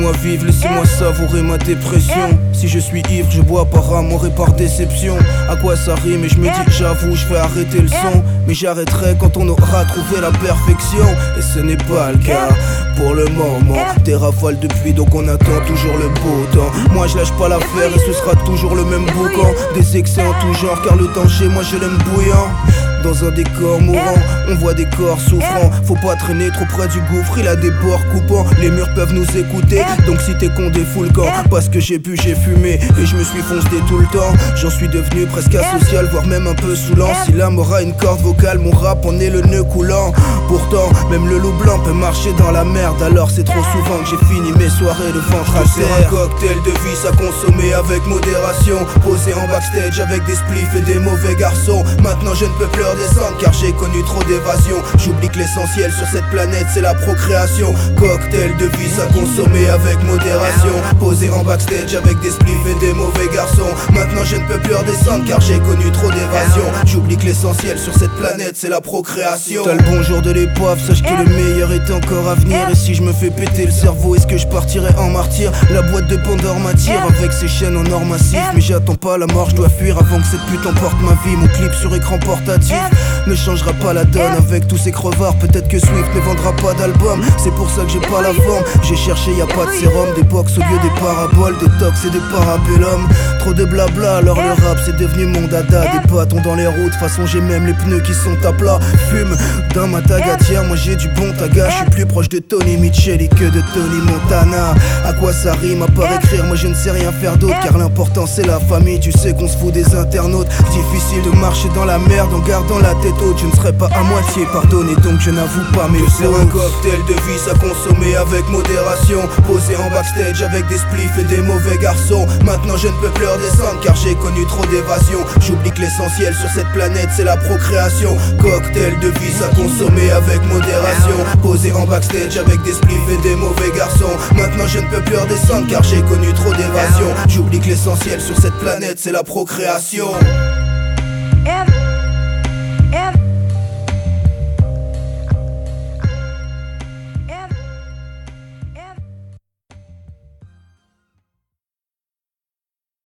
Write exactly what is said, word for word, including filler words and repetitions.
laissez-moi vivre, laissez-moi savourer ma dépression. Si je suis ivre, je bois par amour et par déception. À quoi ça rime et je me dis j'avoue, je vais arrêter le son. Mais j'arrêterai quand on aura trouvé la perfection. Et ce n'est pas le cas pour le moment. Des rafales de pluie donc on attend toujours le beau temps. Moi je lâche pas l'affaire et ce sera toujours le même boucan. Des excès en tout genre car le temps chez moi je l'aime bouillant. Dans un décor mourant, on voit des corps souffrants. Faut pas traîner trop près du gouffre, il a des bords coupants. Les murs peuvent nous écouter, donc si t'es con défoule le camp. Parce que j'ai bu, j'ai fumé et je me suis foncé tout le temps. J'en suis devenu presque asocial, voire même un peu saoulant. Si l'âme aura une corde vocale, mon rap en est le nœud coulant. Pourtant, même le loup blanc peut marcher dans la merde. Alors c'est trop souvent que j'ai fini mes soirées de ventre à terre. Un cocktail de vice à consommer avec modération. Posé en backstage avec des spliffs et des mauvais garçons. Maintenant je ne peux plus descendre car j'ai connu trop d'évasion. J'oublie que l'essentiel sur cette planète c'est la procréation. Cocktail de vice à consommer avec modération. Posé en backstage avec des spliffs et des mauvais garçons. Maintenant je ne peux plus redescendre car j'ai connu trop d'évasion. J'oublie que l'essentiel sur cette planète c'est la procréation. T'as le bonjour de l'épave, sache que le meilleur est encore à venir. Et si je me fais péter le cerveau, est-ce que je partirai en martyr? La boîte de Pandore m'attire avec ses chaînes en or massif. Mais j'attends pas la mort, je dois fuir avant que cette pute emporte ma vie. Mon clip sur écran portatif ne changera pas la donne avec tous ces crevards. Peut-être que Swift ne vendra pas d'album. C'est pour ça que j'ai pas la forme. J'ai cherché, y a pas de sérum. Des box au lieu des paraboles, des tox et des parabellums. Trop de blabla, alors le rap c'est devenu mon dada. Des bâtons dans les routes, façon j'ai même les pneus qui sont à plat. Fume dans ma tagatière, moi j'ai du bon taga. Je suis plus proche de Tony Micheli que de Tony Montana. À quoi ça rime à part écrire, moi je ne sais rien faire d'autre. Car l'important c'est la famille, tu sais qu'on se fout des internautes. Difficile de marcher dans la merde en gardant la tête haute. Je ne serai pas à moitié pardonné donc je n'avoue pas mes fautes. Un cocktail de vice à consommer avec modération. Posé en backstage avec des spliffs et des mauvais garçons. Maintenant je ne peux plus redescendre car j'ai connu trop d'évasion. J'oublie que l'essentiel sur cette planète c'est la procréation. Cocktail de vice à consommer avec modération. Posé en backstage avec des spliffs et des mauvais garçons. Maintenant je ne peux plus redescendre car j'ai connu trop d'évasion. J'oublie que l'essentiel sur cette planète c'est la procréation.